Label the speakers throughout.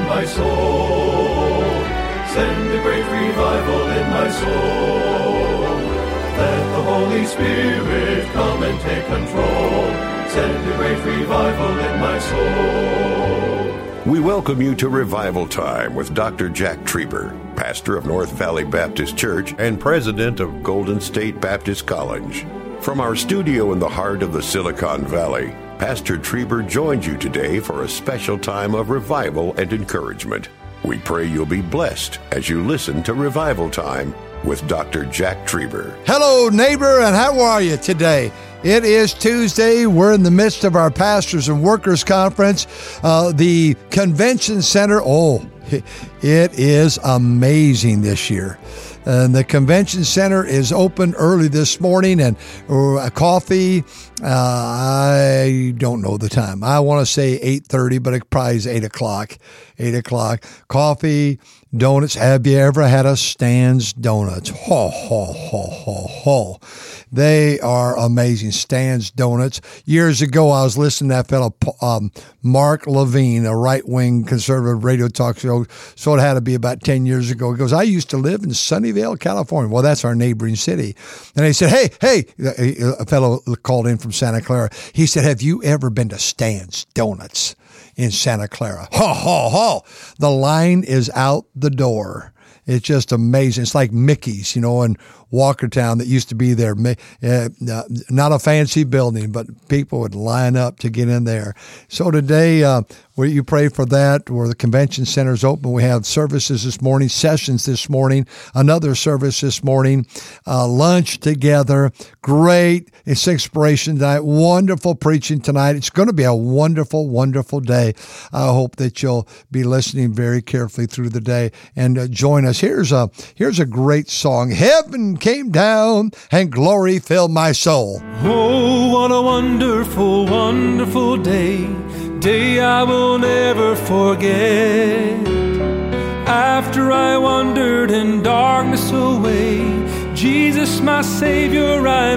Speaker 1: my soul. Send a great revival in my soul. Let the Holy Spirit come and take control. Send a great revival in my soul.
Speaker 2: We welcome you to Revival Time with Dr. Jack Trieber, pastor of North Valley Baptist Church and president of Golden State Baptist College. From our studio in the heart of the Silicon Valley, Pastor Trieber joins you today for a special time of revival and encouragement. We pray you'll be blessed as you listen to Revival Time with Dr. Jack Trieber.
Speaker 3: Hello, neighbor, and how are you today? It is Tuesday. We're in the midst of our Pastors and Workers Conference. The convention center, it is amazing this year. And the convention center is open early this morning, and coffee, I don't know the time. I want to say 8:30, but it probably is 8 o'clock. 8 o'clock. Coffee, donuts. Have you ever had a Stan's Donuts? Ho, ho, ho, ho, ho. They are amazing. Stan's Donuts. Years ago, I was listening to that fellow, Mark Levine, a right-wing conservative radio talk show. So it had to be about 10 years ago. He goes, I used to live in Sunnyvale, California. Well, that's our neighboring city. And he said, hey, a fellow called in from Santa Clara. He said, have you ever been to Stan's Donuts in Santa Clara? Ha, ha, ha. The line is out the door. It's just amazing. It's like Mickey's, in Walkertown that used to be there. Not a fancy building, but people would line up to get in there. So today, you pray for that, where the convention center is open. We have services this morning, sessions this morning, another service this morning, lunch together. Great. It's inspiration tonight. Wonderful preaching tonight. It's going to be a wonderful, wonderful day. I hope that you'll be listening very carefully through the day and join us. Here's a great song. Heaven came down and glory filled my soul.
Speaker 4: Oh, what a wonderful, wonderful day I will never forget. After I wandered in darkness away, Jesus, my Savior, I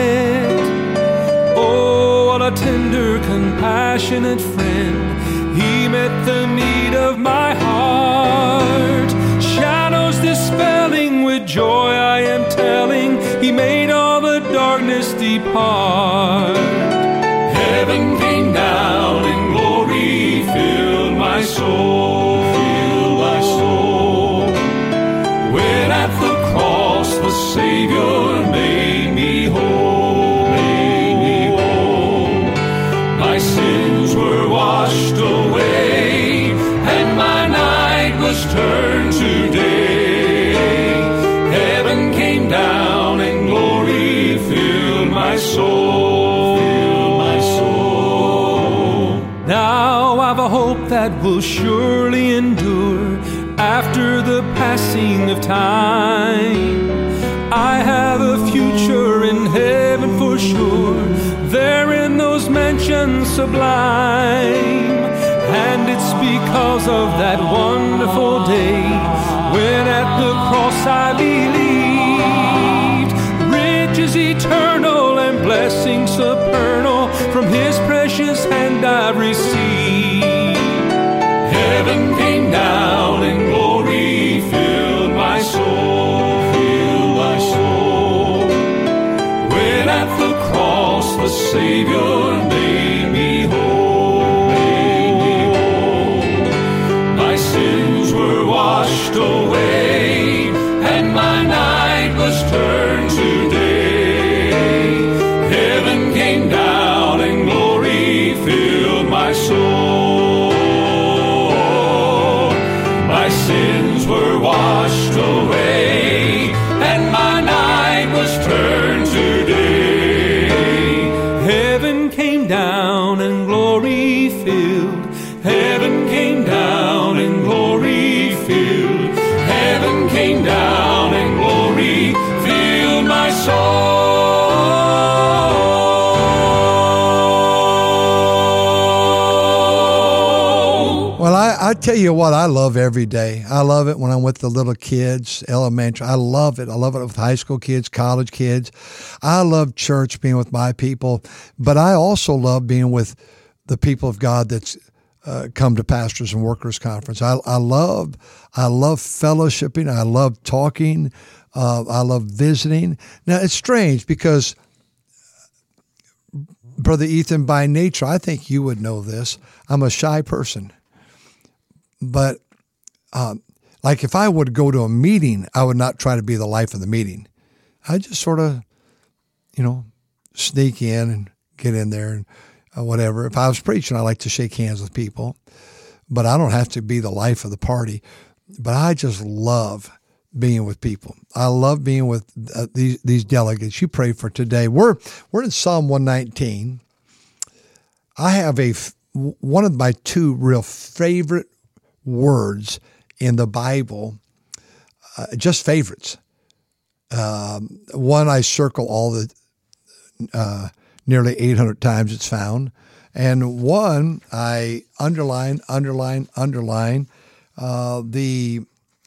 Speaker 4: met. Oh, what a tender, compassionate friend. He met the need of my heart. Shadows dispelling, with joy I am telling, He made all the darkness depart. Heaven came down and glory filled my soul, filled my soul. When at the cross the Savior made me whole, made me whole. My sins were washed away, and my night was turned to day. Heaven came down and glory filled my soul, filled my soul. Now I've a hope that will surely endure after the passing of time. I have a future in heaven for sure, there in those mansions sublime. And it's because of that wonderful day when at the cross I believed. Riches eternal and blessings supernal from His precious hand I received. Heaven came down and glory filled my soul, filled my soul. When at the cross the Savior made me whole, made me whole. My sins were washed away, and my night was turned to day. Heaven came down and glory filled my soul. My sins were washed away, and my night was turned to day. Heaven came down and glory filled. Heaven came down and glory filled. Heaven came down and glory filled my soul.
Speaker 3: Well, I tell you what, I love every day. I love it when I'm with the little kids, elementary. I love it. I love it with high school kids, college kids. I love church, being with my people. But I also love being with the people of God that's come to Pastors and Workers Conference. I love fellowshipping. I love talking. I love visiting. Now, it's strange because, Brother Ethan, by nature, I think you would know this, I'm a shy person. But like if I would go to a meeting, I would not try to be the life of the meeting. I just sort of, sneak in and get in there and whatever. If I was preaching, I like to shake hands with people, but I don't have to be the life of the party. But I just love being with people. I love being with these delegates. You pray for today. We're in Psalm 119. I have one of my two real favorite words in the Bible, just favorites. One I circle all the nearly 800 times it's found, and one I underline the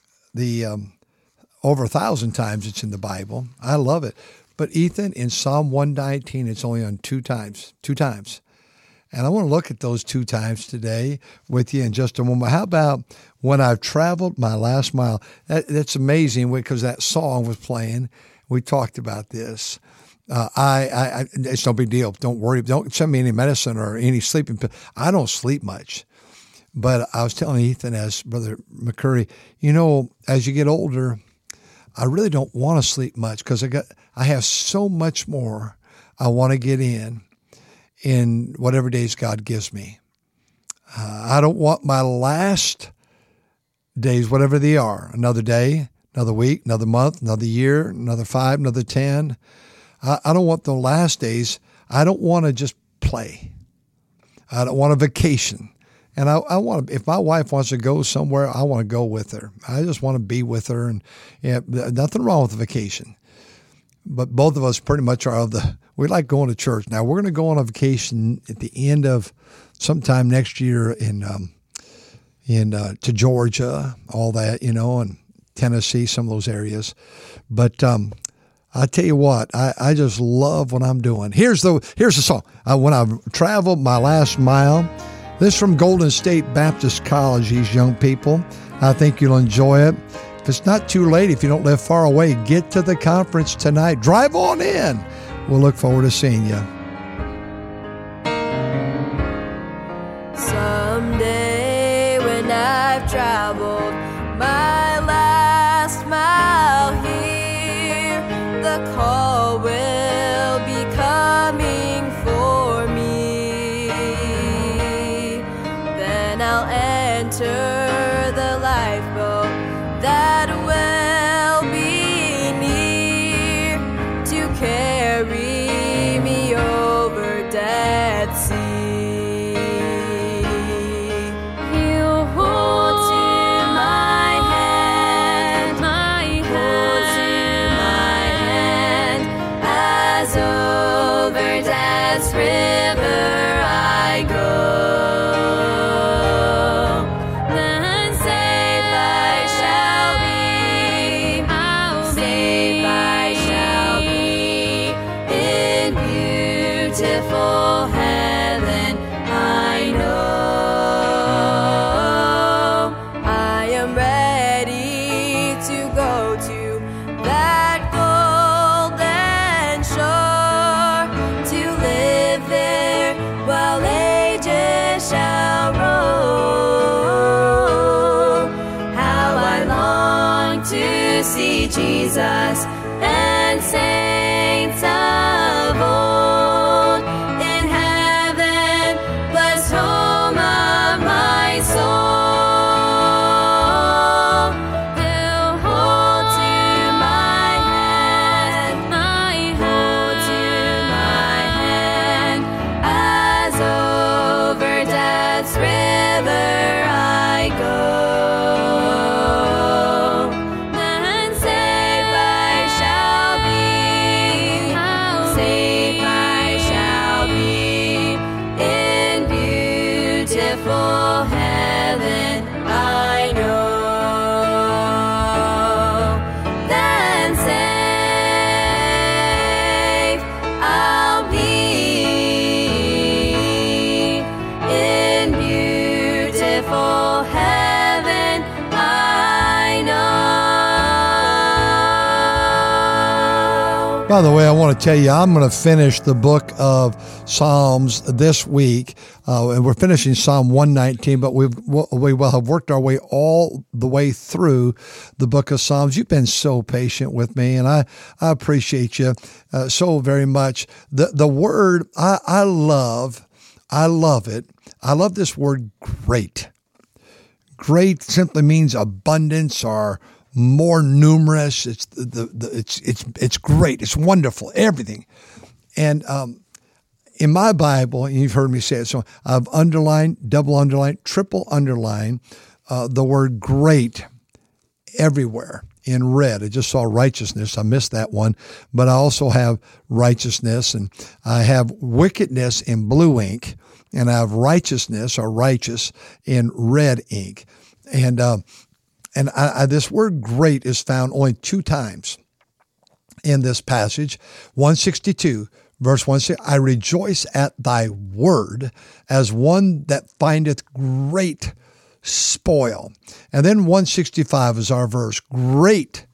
Speaker 3: over 1,000 times it's in the Bible. I love it. But Ethan, in Psalm 119, it's only on two times. And I want to look at those 2 times today with you in just a moment. How about when I've traveled my last mile? That's amazing because that song was playing. We talked about this. It's no big deal. Don't worry. Don't send me any medicine or any sleeping pill. I don't sleep much. But I was telling Ethan, as Brother McCurry, as you get older, I really don't want to sleep much because I have so much more I want to get in whatever days God gives me. I don't want my last days, whatever they are, another day, another week, another month, another year, another 5, another 10. I don't want the last days. I don't want to just play. I don't want a vacation. And I want to, if my wife wants to go somewhere, I want to go with her. I just want to be with her, and nothing wrong with a vacation. But both of us pretty much we like going to church. Now we're going to go on a vacation at the end of sometime next year to Georgia, all that, and Tennessee, some of those areas. But I tell you what, I just love what I'm doing. Here's the song. When I traveled my last mile. This is from Golden State Baptist College, these young people. I think you'll enjoy it. If it's not too late, if you don't live far away, get to the conference tonight. Drive on in. We'll look forward to seeing you.
Speaker 5: Someday when I've traveled my last mile here, the call will be coming for me. Then I'll enter the lifeboat that will be near to carry me over Dead Sea. He'll hold to my hand, hold to my hand, as over Death's river I go. Beautiful heaven, I know I am ready to go to that golden shore, to live there while ages shall roll. How I long to see Jesus and saints of old. Beautiful
Speaker 3: By the way, I want to tell you, I'm going to finish the book of Psalms this week. And we're finishing Psalm 119, but we will have worked our way all the way through the book of Psalms. You've been so patient with me, and I appreciate you so very much. The word, I love it. I love this word great. Great simply means abundance or more numerous. It's great. It's wonderful. Everything. And in my Bible, and you've heard me say it, so I've underlined, double underlined, triple underlined the word great everywhere in red. I just saw righteousness. I missed that one. But I also have righteousness, and I have wickedness in blue ink, and I have righteousness or righteous in red ink. And this word great is found only 2 times in this passage. 162, verse 1, I rejoice at thy word as one that findeth great spoil. And then 165 is our verse. Great,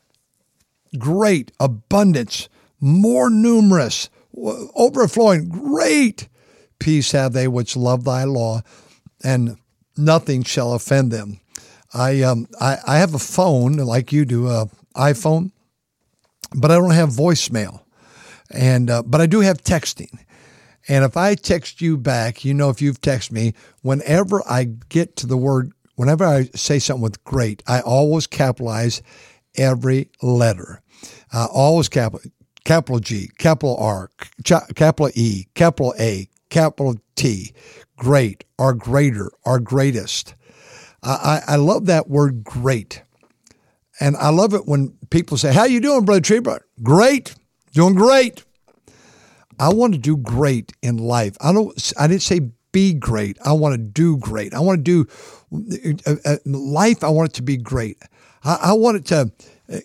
Speaker 3: abundance, more numerous, overflowing, great peace have they which love thy law, and nothing shall offend them. I have a phone like you do, iPhone, but I don't have voicemail, and but I do have texting. And if I text you back, if you've texted me, whenever I get to the word, whenever I say something with great, I always capitalize every letter. Always capital G, capital R, capital E, capital A, capital T, great or greater or greatest. I love that word great. And I love it when people say, how you doing, Brother Trieber? Great. Doing great. I want to do great in life. I didn't say be great. I want to do great. I want to do life. I want it to be great. I want it to,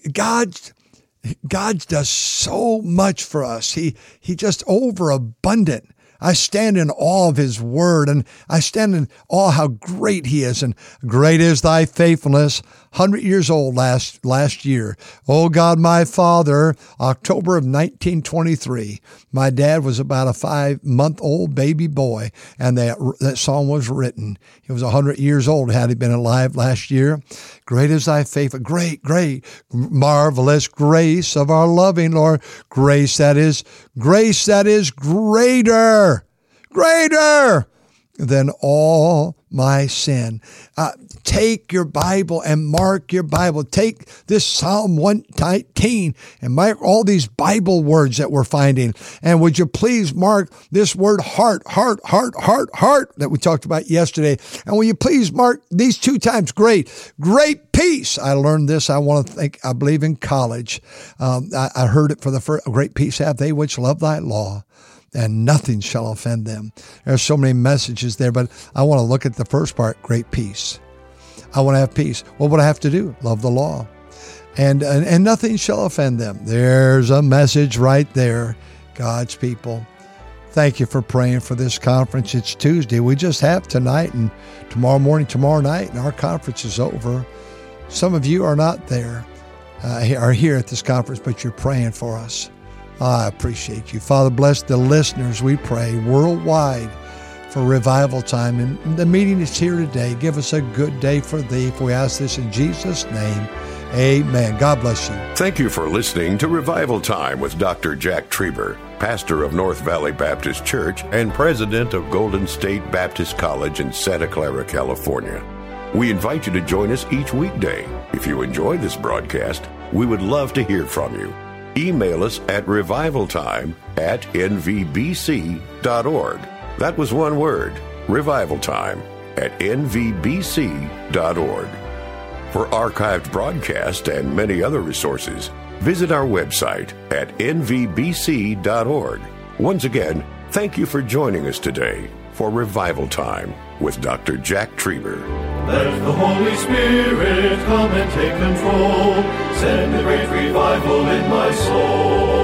Speaker 3: God does so much for us. He just overabundant. I stand in awe of his word, and I stand in awe how great he is. And great is thy faithfulness. 100 years old last year. Oh God, my father, October of 1923. My dad was about a 5-month-old baby boy, and that song was written. He was 100 years old had he been alive last year. Great is thy faithfulness. Great, marvelous grace of our loving Lord. Grace that is greater than all my sin. Take your Bible and mark your Bible. Take this Psalm 119 and mark all these Bible words that we're finding. And would you please mark this word heart that we talked about yesterday. And will you please mark these 2 times great peace. I learned this, I believe in college. I heard it for the first, great peace have they which love thy law, and nothing shall offend them. There's so many messages there, but I want to look at the first part, great peace. I want to have peace. What would I have to do? Love the law. And nothing shall offend them. There's a message right there, God's people. Thank you for praying for this conference. It's Tuesday. We just have tonight and tomorrow night, and our conference is over. Some of you are not there, are here at this conference, but you're praying for us. I appreciate you. Father, bless the listeners, we pray, worldwide for revival time. And the meeting is here today. Give us a good day for thee. If we ask this in Jesus' name, amen. God bless you.
Speaker 2: Thank you for listening to Revival Time with Dr. Jack Trieber, pastor of North Valley Baptist Church and president of Golden State Baptist College in Santa Clara, California. We invite you to join us each weekday. If you enjoy this broadcast, we would love to hear from you. Email us at revivaltime@nvbc.org. That was one word, revivaltime@nvbc.org. For archived broadcasts and many other resources, visit our website at nvbc.org. Once again, thank you for joining us today for Revival Time with Dr. Jack Trieber.
Speaker 1: Let the Holy Spirit come and take control. Send a great revival in my soul.